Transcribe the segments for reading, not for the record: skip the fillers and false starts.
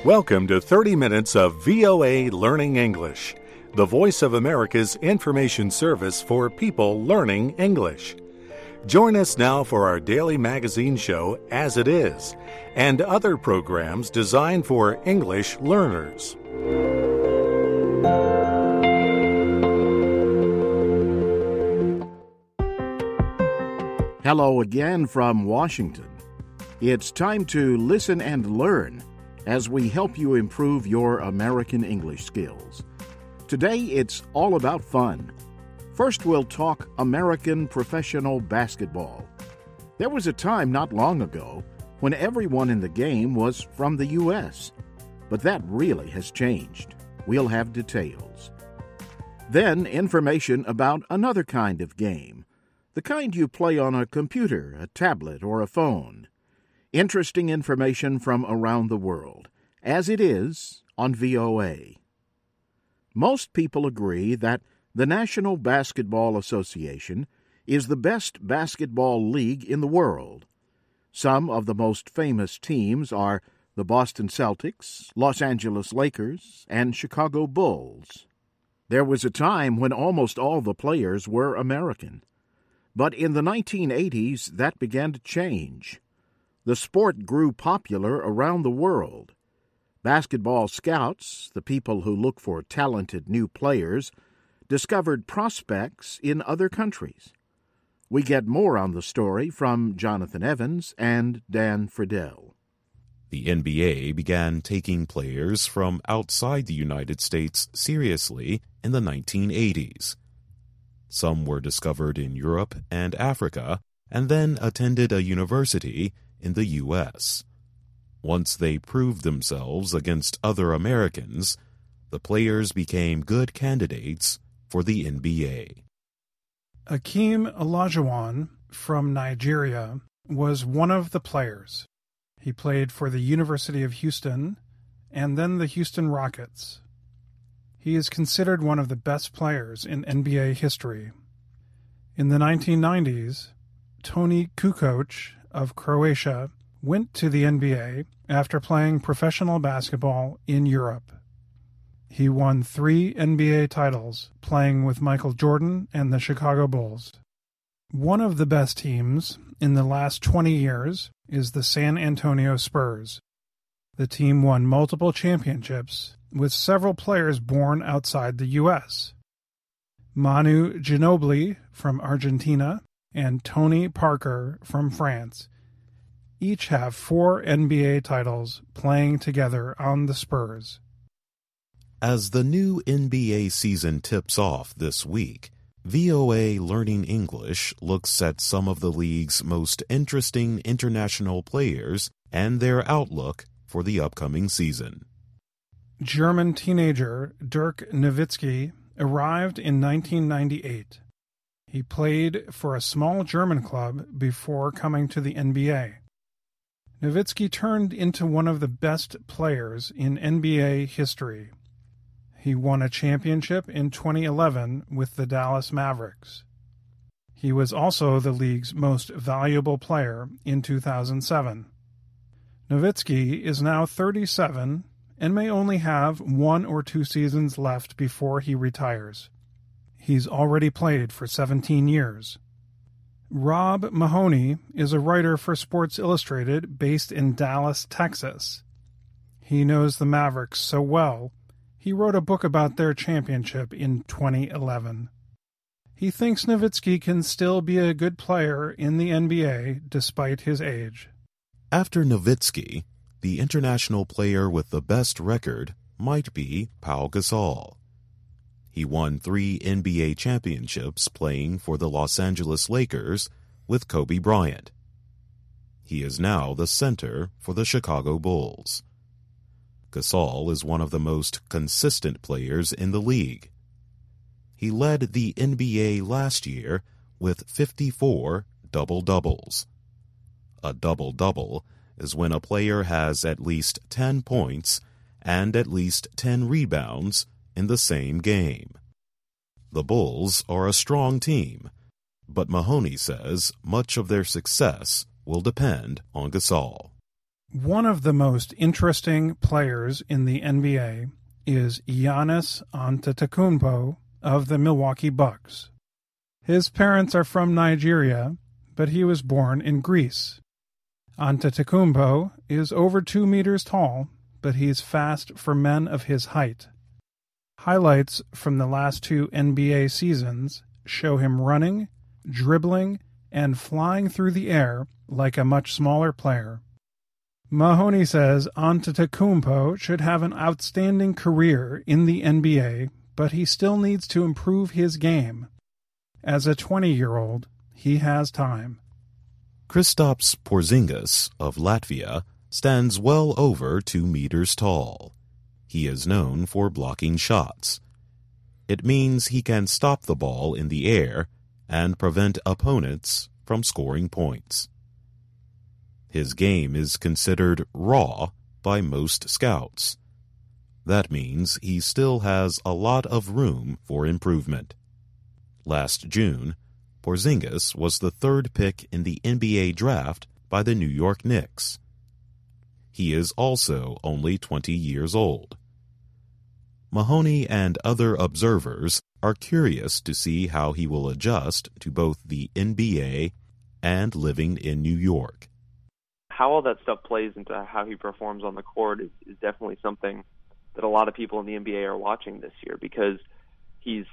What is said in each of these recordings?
Welcome to 30 minutes of VOA Learning English, the voice of America's information service for people learning English. Join us now for our daily magazine show, As It Is, and other programs designed for English learners. Hello again from Washington. It's time to listen and learn as we help you improve your American English skills. Today, it's all about fun. First, we'll talk American professional basketball. There was a time not long ago when everyone in the game was from the U.S., but that really has changed. We'll have details. Then, information about another kind of game, the kind you play on a computer, a tablet, or a phone. Interesting information from around the world, as it is on VOA. Most people agree that the National Basketball Association is the best basketball league in the world. Some of the most famous teams are the Boston Celtics, Los Angeles Lakers, and Chicago Bulls. There was a time when almost all the players were American. But in the 1980s, that began to change. The sport grew popular around the world. Basketball scouts, the people who look for talented new players, discovered prospects in other countries. We get more on the story from Jonathan Evans and Dan Friedel. The NBA began taking players from outside the United States seriously in the 1980s. Some were discovered in Europe and Africa and then attended a university in the U.S. Once they proved themselves against other Americans, the players became good candidates for the NBA. Akeem Olajuwon from Nigeria was one of the players. He played for the University of Houston and then the Houston Rockets. He is considered one of the best players in NBA history. In the 1990s, Toni Kukoc of Croatia went to the NBA after playing professional basketball in Europe. He won 3 NBA titles playing with Michael Jordan and the Chicago Bulls. One of the best teams in the last 20 years is the San Antonio Spurs. The team won multiple championships with several players born outside the U.S. Manu Ginobili from Argentina and Tony Parker from France each have 4 NBA titles playing together on the Spurs. As the new NBA season tips off this week, VOA Learning English looks at some of the league's most interesting international players and their outlook for the upcoming season. German teenager Dirk Nowitzki arrived in 1998. He played for a small German club before coming to the NBA. Nowitzki turned into one of the best players in NBA history. He won a championship in 2011 with the Dallas Mavericks. He was also the league's most valuable player in 2007. Nowitzki is now 37 and may only have 1 or 2 seasons left before he retires. He's already played for 17 years. Rob Mahoney is a writer for Sports Illustrated based in Dallas, Texas. He knows the Mavericks so well, he wrote a book about their championship in 2011. He thinks Nowitzki can still be a good player in the NBA despite his age. After Nowitzki, the international player with the best record might be Pau Gasol. He won 3 NBA championships playing for the Los Angeles Lakers with Kobe Bryant. He is now the center for the Chicago Bulls. Gasol is one of the most consistent players in the league. He led the NBA last year with 54 double-doubles. A double-double is when a player has at least 10 points and at least 10 rebounds in the same game. The Bulls are a strong team, but Mahoney says much of their success will depend on Gasol. One of the most interesting players in the NBA is Giannis Antetokounmpo of the Milwaukee Bucks. His parents are from Nigeria, but he was born in Greece. Antetokounmpo is over 2 meters tall, but he's fast for men of his height. Highlights from the last 2 NBA seasons show him running, dribbling, and flying through the air like a much smaller player. Mahoney says Antetokounmpo should have an outstanding career in the NBA, but he still needs to improve his game. As a 20-year-old, he has time. Kristaps Porzingis of Latvia stands well over 2 meters tall. He is known for blocking shots. It means he can stop the ball in the air and prevent opponents from scoring points. His game is considered raw by most scouts. That means he still has a lot of room for improvement. Last June, Porzingis was the 3rd pick in the NBA draft by the New York Knicks. He is also only 20 years old. Mahoney and other observers are curious to see how he will adjust to both the NBA and living in New York. How all that stuff plays into how he performs on the court is definitely something that a lot of people in the NBA are watching this year, because he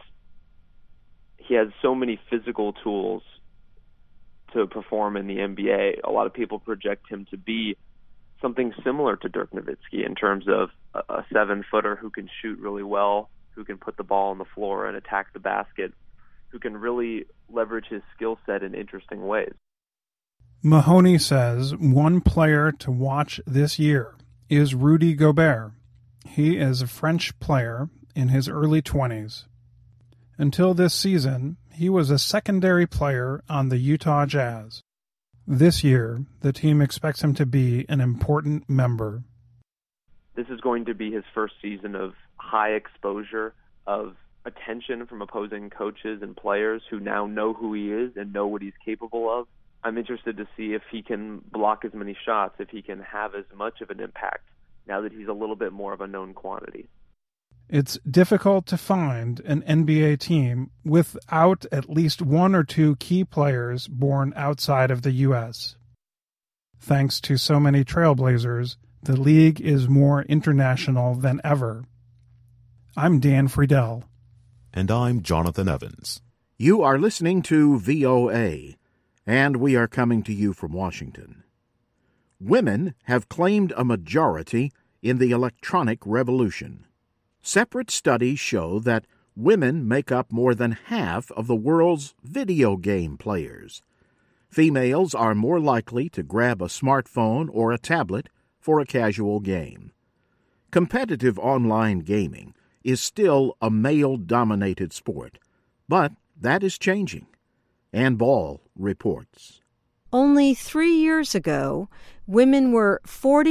has so many physical tools to perform in the NBA. A lot of people project him to be something similar to Dirk Nowitzki in terms of a 7-footer who can shoot really well, who can put the ball on the floor and attack the basket, who can really leverage his skill set in interesting ways. Mahoney says one player to watch this year is Rudy Gobert. He is a French player in his early 20s. Until this season, he was a secondary player on the Utah Jazz. This year, the team expects him to be an important member. This is going to be his first season of high exposure, of attention from opposing coaches and players who now know who he is and know what he's capable of. I'm interested to see if he can block as many shots, if he can have as much of an impact now that he's a little bit more of a known quantity. It's difficult to find an NBA team without at least 1 or 2 key players born outside of the U.S. Thanks to so many trailblazers, the league is more international than ever. I'm Dan Friedel. And I'm Jonathan Evans. You are listening to VOA, and we are coming to you from Washington. Women have claimed a majority in the electronic revolution. Separate studies show that women make up more than half of the world's video game players. Females are more likely to grab a smartphone or a tablet for a casual game. Competitive online gaming is still a male-dominated sport, but that is changing. Ann Ball reports. Only 3 years ago, women were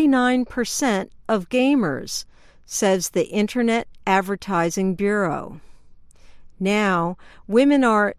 49% of gamers, says the Internet Advertising Bureau. Now, women are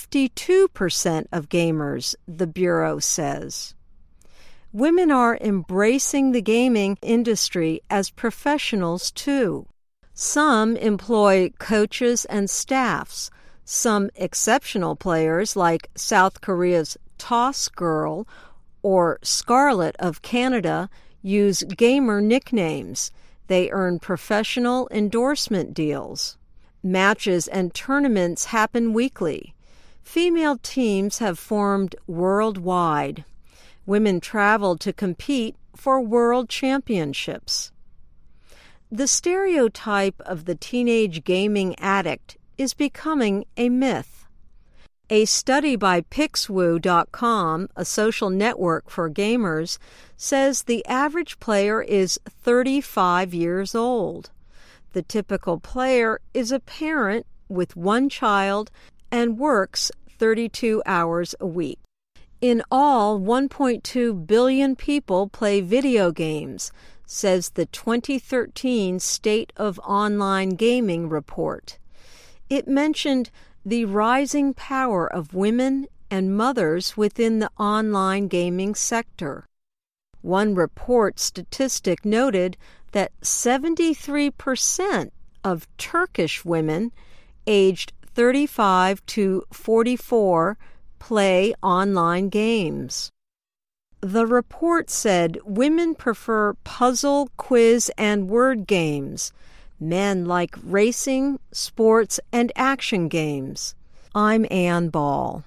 52% of gamers, the Bureau says. Women are embracing the gaming industry as professionals, too. Some employ coaches and staffs. Some exceptional players, like South Korea's Toss Girl or Scarlett of Canada, use gamer nicknames. They earn professional endorsement deals. Matches and tournaments happen weekly. Female teams have formed worldwide. Women travel to compete for world championships. The stereotype of the teenage gaming addict is becoming a myth. A study by Pixwoo.com, a social network for gamers, says the average player is 35 years old. The typical player is a parent with 1 child and works 32 hours a week. In all, 1.2 billion people play video games, says the 2013 State of Online Gaming report. It mentioned the rising power of women and mothers within the online gaming sector. One report statistic noted that 73% of Turkish women aged 35 to 44 play online games. The report said women prefer puzzle, quiz, and word games. Men like racing, sports, and action games. I'm Ann Ball.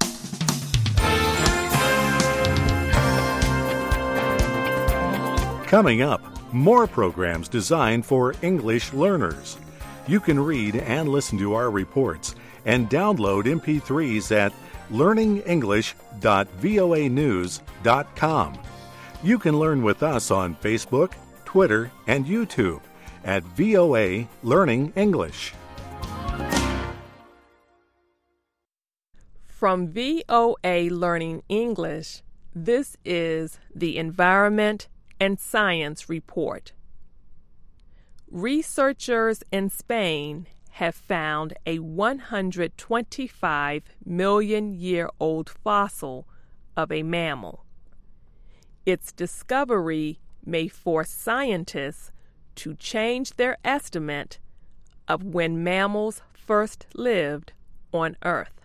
Coming up, more programs designed for English learners. You can read and listen to our reports and download MP3s at learningenglish.voanews.com. You can learn with us on Facebook, Twitter, and YouTube at VOA Learning English. From VOA Learning English, this is the Environment and Science Report. Researchers in Spain have found a 125-million-year-old fossil of a mammal. Its discovery may force scientists to change their estimate of when mammals first lived on Earth.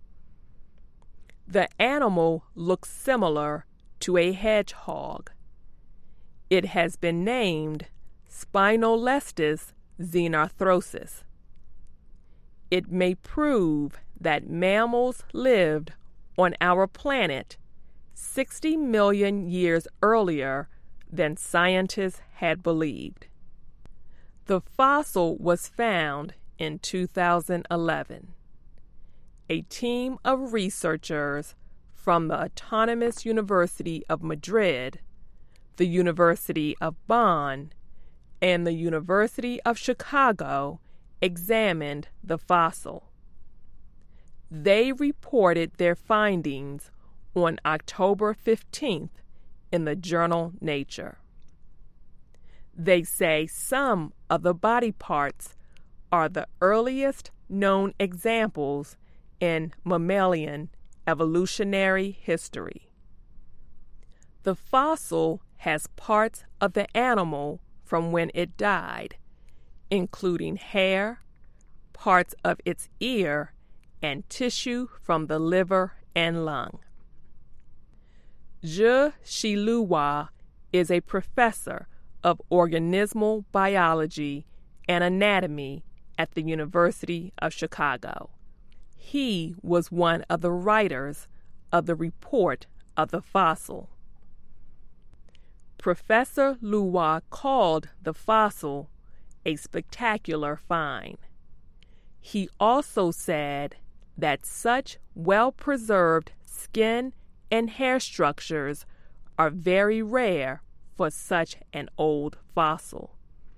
The animal looks similar to a hedgehog. It has been named Spinolestes xenarthrosis. It may prove that mammals lived on our planet 60 million years earlier than scientists had believed. The fossil was found in 2011. A team of researchers from the Autonomous University of Madrid, the University of Bonn, and the University of Chicago examined the fossil. They reported their findings on October 15th in the journal Nature. They say some of the body parts are the earliest known examples in mammalian evolutionary history. The fossil has parts of the animal from when it died, including hair, parts of its ear, and tissue from the liver and lung. Zhe Qiluhua is a professor of organismal biology and anatomy at the University of Chicago. He was one of the writers of the report of the fossil. Professor Luhua called the fossil a spectacular find. He also said that such well-preserved skin and hair structures are very rare for such an old fossil.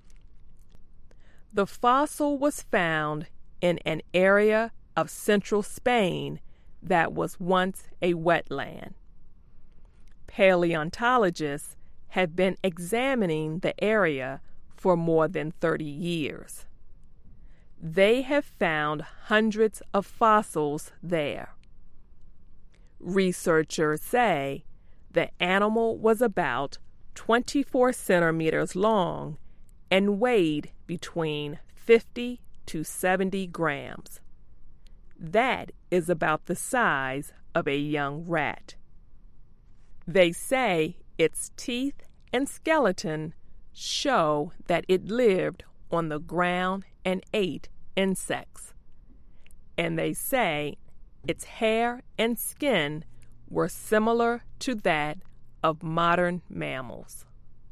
The fossil was found in an area of central Spain that was once a wetland. Paleontologists have been examining the area for more than 30 years. They have found hundreds of fossils there. Researchers say the animal was about 24 centimeters long and weighed between 50 to 70 grams. That is about the size of a young rat. They say its teeth and skeleton show that it lived on the ground and ate insects. And they say its hair and skin were similar to that of modern mammals.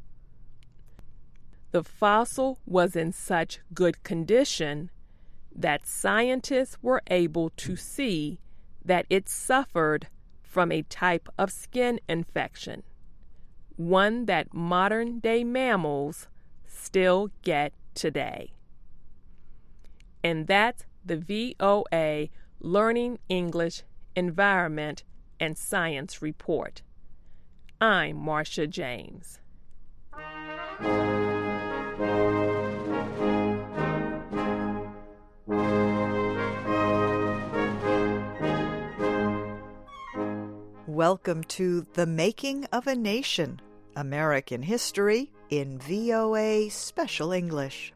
The fossil was in such good condition that scientists were able to see that it suffered from a type of skin infection, one that modern-day mammals still get today. And that's the VOA Learning English Environment and Science Report. I'm Marcia James. Welcome to The Making of a Nation, American History in VOA Special English.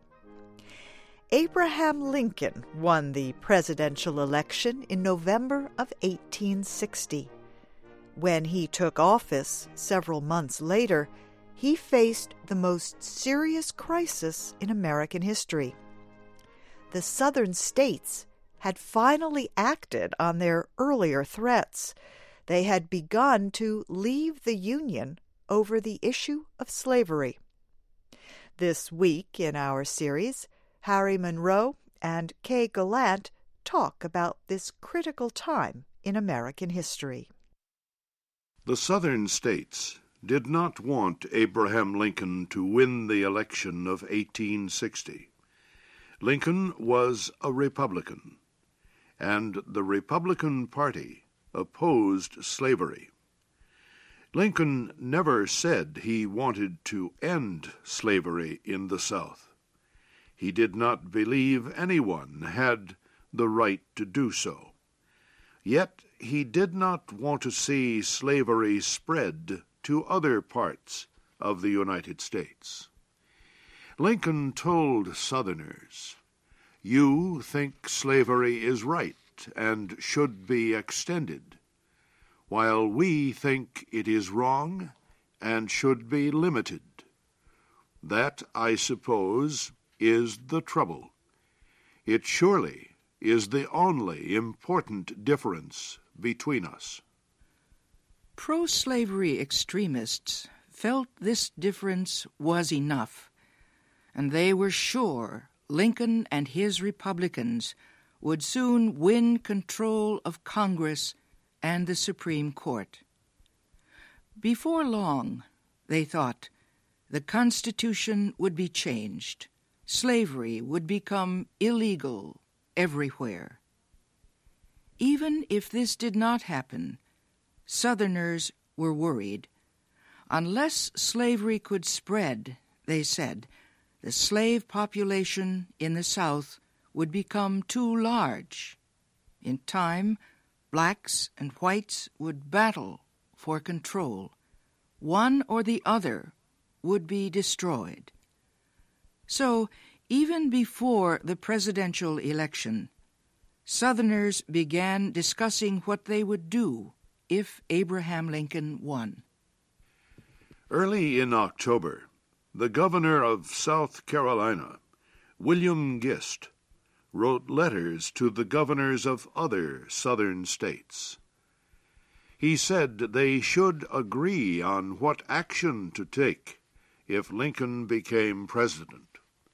Abraham Lincoln won the presidential election in November of 1860. When he took office several months later, he faced the most serious crisis in American history. The Southern states had finally acted on their earlier threats. They had begun to leave the Union over the issue of slavery. This week in our series, Harry Monroe and Kay Gallant talk about this critical time in American history. The Southern states did not want Abraham Lincoln to win the election of 1860. Lincoln was a Republican, and the Republican Party opposed slavery. Lincoln never said he wanted to end slavery in the South. He did not believe anyone had the right to do so. Yet he did not want to see slavery spread to other parts of the United States. Lincoln told Southerners, "You think slavery is right and should be extended, while we think it is wrong and should be limited. That, I suppose, is the trouble. It surely is the only important difference between us." Pro-slavery extremists felt this difference was enough, and they were sure Lincoln and his Republicans would soon win control of Congress and the Supreme Court. Before long, they thought, the Constitution would be changed. Slavery would become illegal everywhere. Even if this did not happen, Southerners were worried. Unless slavery could spread, they said, the slave population in the South would become too large. In time, blacks and whites would battle for control. One or the other would be destroyed. So, even before the presidential election, Southerners began discussing what they would do if Abraham Lincoln won. Early in October, the governor of South Carolina, William Gist, wrote letters to the governors of other southern states. He said they should agree on what action to take if Lincoln became president.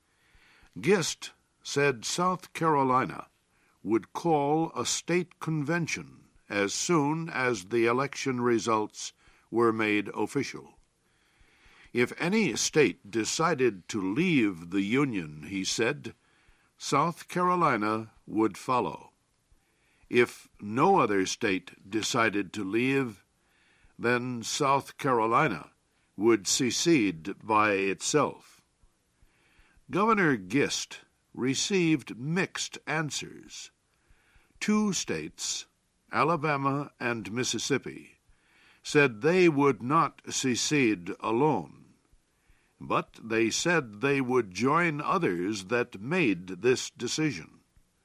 Gist said South Carolina would call a state convention as soon as the election results were made official. If any state decided to leave the Union, he said, South Carolina would follow. If no other state decided to leave, then South Carolina would secede by itself. Governor Gist received mixed answers. Two states, Alabama and Mississippi, said they would not secede alone, but they said they would join others that made this decision.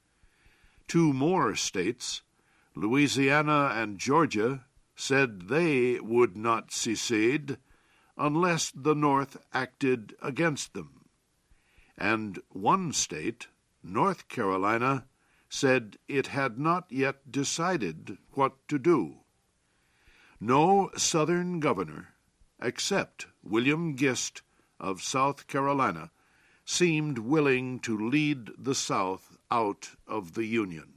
Two more states, Louisiana and Georgia, said they would not secede unless the North acted against them. And one state, North Carolina, said it had not yet decided what to do. No Southern governor, except William Gist of South Carolina, seemed willing to lead the South out of the Union.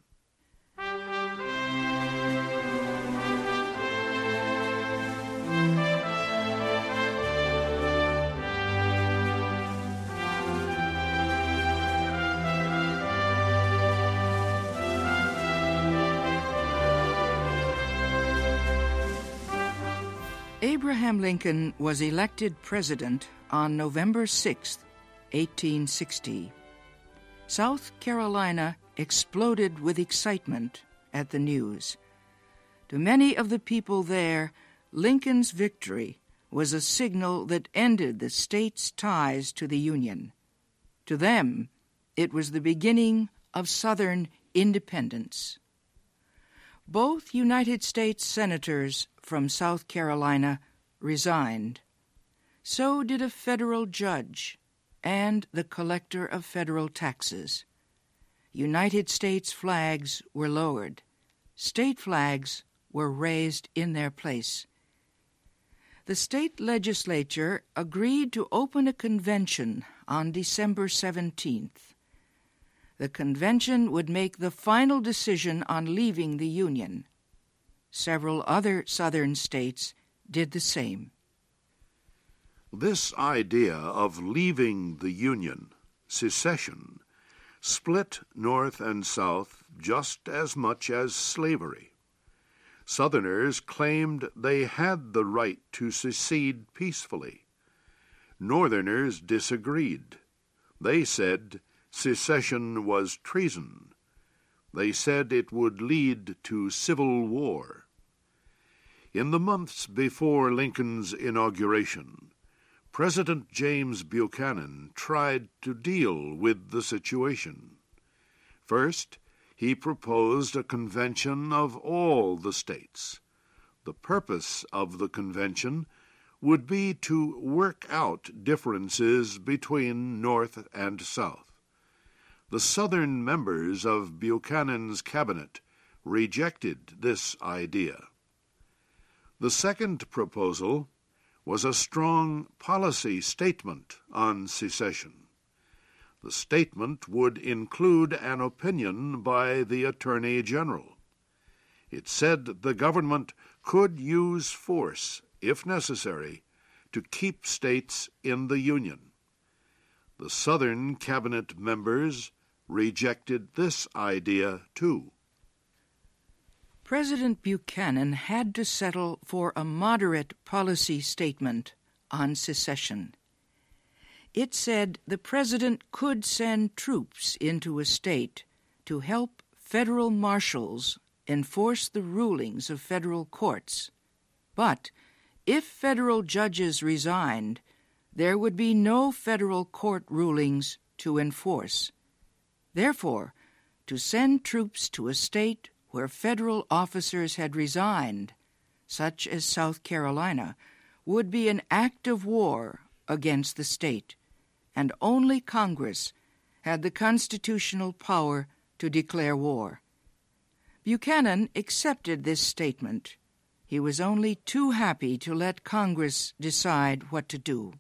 Abraham Lincoln was elected president on November 6, 1860. South Carolina exploded with excitement at the news. To many of the people there, Lincoln's victory was a signal that ended the states' ties to the Union. To them, it was the beginning of Southern independence. Both United States senators from South Carolina resigned. So did a federal judge and the collector of federal taxes. United States flags were lowered. State flags were raised in their place. The state legislature agreed to open a convention on December 17th. The convention would make the final decision on leaving the Union. Several other Southern states did the same. This idea of leaving the Union, secession, split North and South just as much as slavery. Southerners claimed they had the right to secede peacefully. Northerners disagreed. They said secession was treason. They said it would lead to civil war. In the months before Lincoln's inauguration, President James Buchanan tried to deal with the situation. First, he proposed a convention of all the states. The purpose of the convention would be to work out differences between North and South. The Southern members of Buchanan's cabinet rejected this idea. The second proposal was a strong policy statement on secession. The statement would include an opinion by the Attorney General. It said the government could use force, if necessary, to keep states in the Union. The Southern cabinet members rejected this idea, too. President Buchanan had to settle for a moderate policy statement on secession. It said the president could send troops into a state to help federal marshals enforce the rulings of federal courts. But if federal judges resigned, there would be no federal court rulings to enforce. Therefore, to send troops to a state where federal officers had resigned, such as South Carolina, would be an act of war against the state, and only Congress had the constitutional power to declare war. Buchanan accepted this statement. He was only too happy to let Congress decide what to do.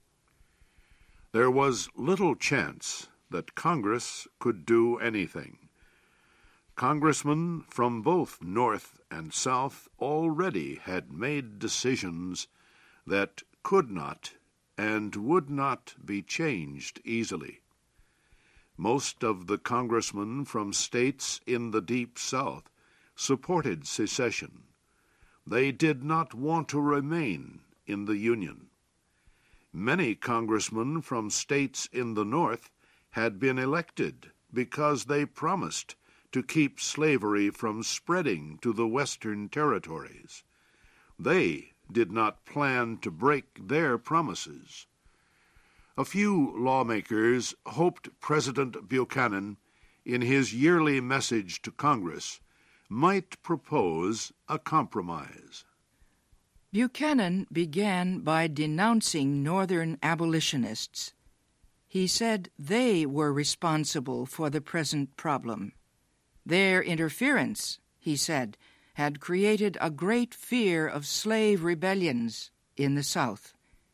There was little chance that Congress could do anything. Congressmen from both North and South already had made decisions that could not and would not be changed easily. Most of the congressmen from states in the Deep South supported secession. They did not want to remain in the Union. Many congressmen from states in the North had been elected because they promised to keep slavery from spreading to the Western territories. They did not plan to break their promises. A few lawmakers hoped President Buchanan, in his yearly message to Congress, might propose a compromise. Buchanan began by denouncing Northern abolitionists. He said they were responsible for the present problem. Their interference, he said, had created a great fear of slave rebellions in the South.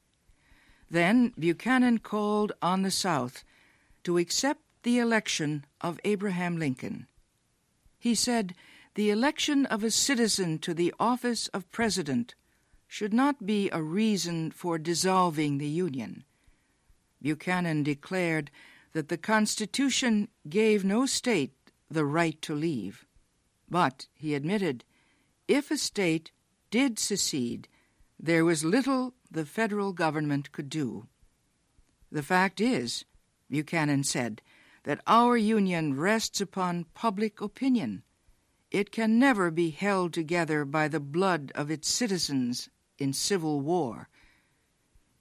Then Buchanan called on the South to accept the election of Abraham Lincoln. He said the election of a citizen to the office of president should not be a reason for dissolving the Union. Buchanan declared that the Constitution gave no state the right to leave. But, he admitted, if a state did secede, there was little the federal government could do. The fact is, Buchanan said, that our Union rests upon public opinion. It can never be held together by the blood of its citizens in civil war.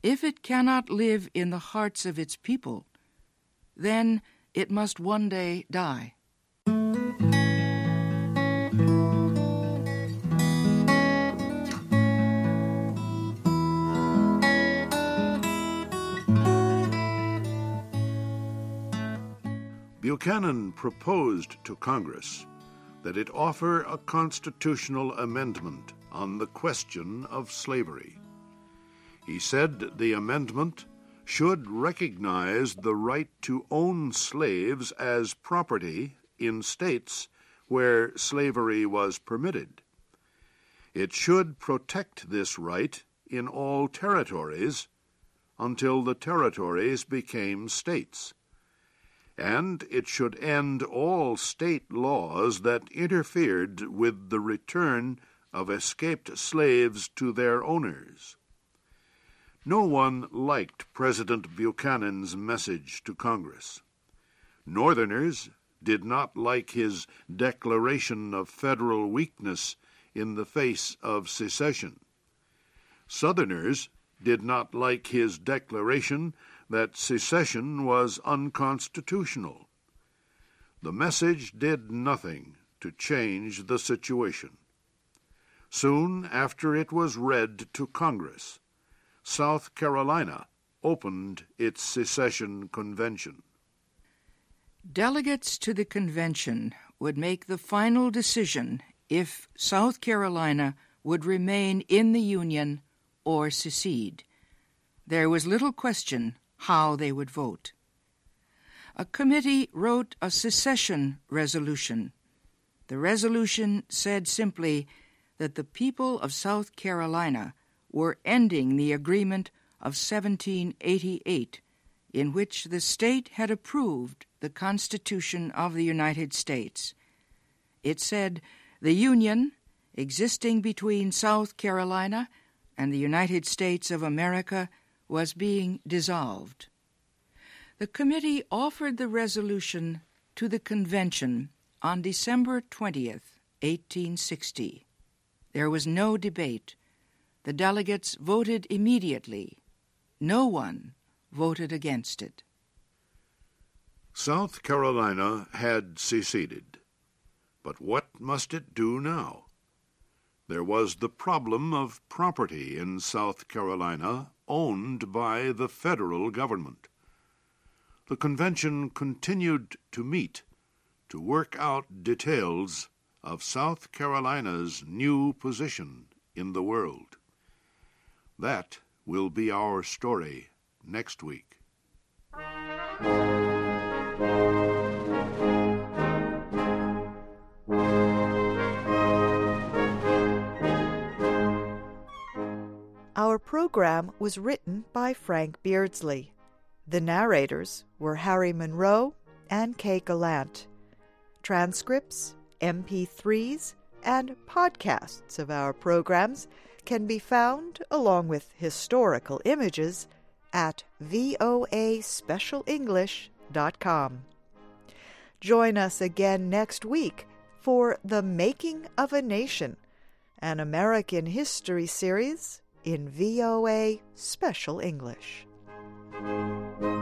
if it cannot live in the hearts of its people, then it must one day die. Buchanan proposed to Congress that it offer a constitutional amendment on the question of slavery. He said the amendment should recognize the right to own slaves as property in states where slavery was permitted. It should protect this right in all territories until the territories became states. And it should end all state laws that interfered with the return of escaped slaves to their owners. No one liked President Buchanan's message to Congress. Northerners did not like his declaration of federal weakness in the face of secession. Southerners did not like his declaration that secession was unconstitutional. The message did nothing to change the situation. Soon after it was read to Congress, South Carolina opened its secession convention. Delegates to the convention would make the final decision if South Carolina would remain in the Union or secede. There was little question how they would vote. A committee wrote a secession resolution. The resolution said simply that the people of South Carolina were ending the agreement of 1788, in which the state had approved the Constitution of the United States. It said the Union, existing between South Carolina and the United States of America, was being dissolved. The committee offered the resolution to the convention on December 20th, 1860. There was no debate. The delegates voted immediately. No one voted against it. South Carolina had seceded. But what must it do now? There was the problem of property in South Carolina owned by the federal government. The convention continued to meet to work out details of South Carolina's new position in the world. That will be our story next week. Our program was written by Frank Beardsley. The narrators were Harry Monroe and Kay Gallant. Transcripts, MP3s, and podcasts of our programs can be found, along with historical images, at voaspecialenglish.com. Join us again next week for The Making of a Nation, an American history series in VOA Special English.